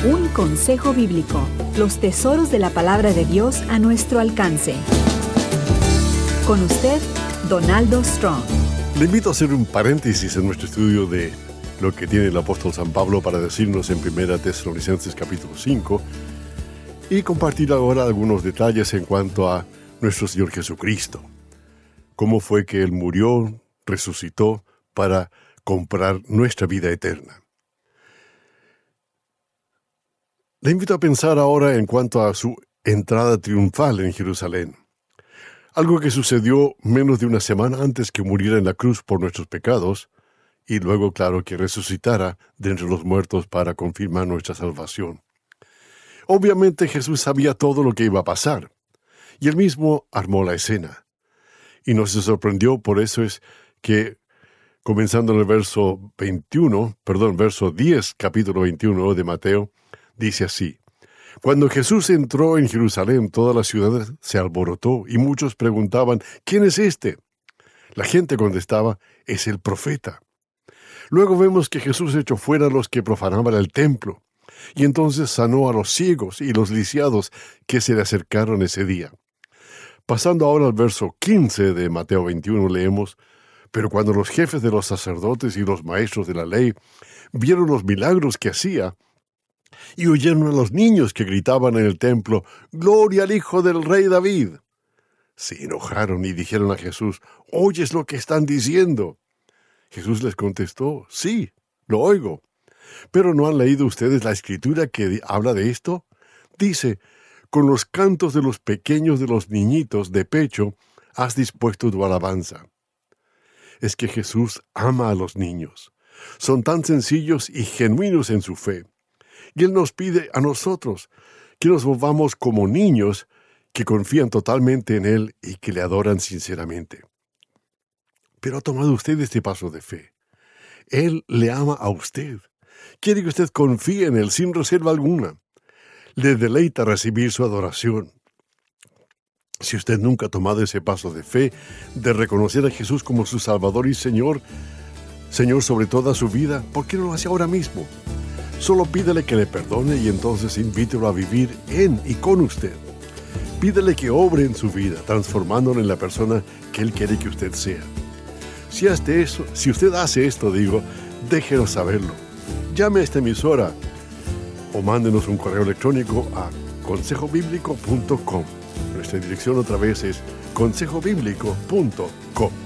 Un consejo bíblico. Los tesoros de la palabra de Dios a nuestro alcance. Con usted, Donaldo Strong. Le invito a hacer un paréntesis en nuestro estudio de lo que tiene el apóstol San Pablo para decirnos en 1 Tesalonicenses capítulo 5 y compartir ahora algunos detalles en cuanto a nuestro Señor Jesucristo. Cómo fue que Él murió, resucitó para comprar nuestra vida eterna. Le invito a pensar ahora en cuanto a su entrada triunfal en Jerusalén. Algo que sucedió menos de una semana antes que muriera en la cruz por nuestros pecados, y luego, claro, que resucitara de entre los muertos para confirmar nuestra salvación. Obviamente Jesús sabía todo lo que iba a pasar, y Él mismo armó la escena. Y no se sorprendió, por eso es que, comenzando en el verso 10, capítulo 21 de Mateo, dice así: Cuando Jesús entró en Jerusalén, toda la ciudad se alborotó y muchos preguntaban: ¿Quién es este? La gente contestaba: es el profeta. Luego vemos que Jesús echó fuera a los que profanaban el templo, y entonces sanó a los ciegos y los lisiados que se le acercaron ese día. Pasando ahora al verso 15 de Mateo 21, leemos: Pero cuando los jefes de los sacerdotes y los maestros de la ley vieron los milagros que hacía, y oyeron a los niños que gritaban en el templo: «¡Gloria al Hijo del Rey David!», se enojaron y dijeron a Jesús: «¿Oyes lo que están diciendo?». Jesús les contestó: «Sí, lo oigo. ¿Pero no han leído ustedes la Escritura que habla de esto? Dice: con los cantos de los pequeños de los niñitos de pecho has dispuesto tu alabanza». Es que Jesús ama a los niños. Son tan sencillos y genuinos en su fe. Y Él nos pide a nosotros que nos volvamos como niños que confían totalmente en Él y que le adoran sinceramente. Pero ha tomado usted este paso de fe. Él le ama a usted. Quiere que usted confíe en Él sin reserva alguna. Le deleita recibir su adoración. Si usted nunca ha tomado ese paso de fe, de reconocer a Jesús como su Salvador y Señor sobre toda su vida, ¿por qué no lo hace ahora mismo? Solo pídele que le perdone y entonces invítelo a vivir en y con usted. Pídele que obre en su vida, transformándolo en la persona que Él quiere que usted sea. Si usted hace esto, déjenos saberlo. Llame a esta emisora o mándenos un correo electrónico a consejobiblico.com. Nuestra dirección otra vez es consejobiblico.com.